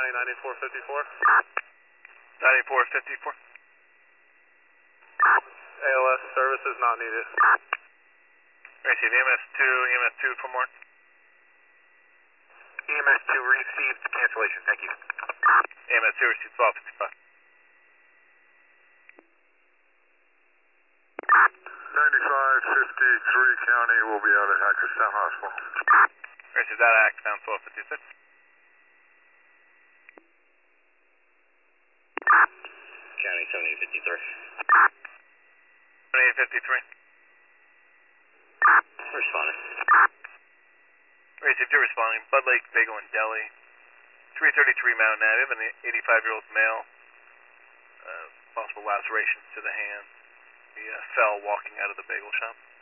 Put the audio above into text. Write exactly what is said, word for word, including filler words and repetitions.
County ninety-four fifty-four. ninety-four fifty-four. A L S services not needed. Receive E M S two, E M S two for more. E M S two received cancellation, thank you. E M S two received twelve fifty-five. ninety-five fifty-three County will be out at Hackerstown Hospital. Receive that act down twelve fifty-six. County seventy fifty-three. seventy-eight fifty-three. Responding. Received, you're responding. Bud Lake Bagel and Deli. three thirty-three Mountain Ave, an eighty-five-year-old male. Uh, possible lacerations to the hand. He uh, fell walking out of the bagel shop.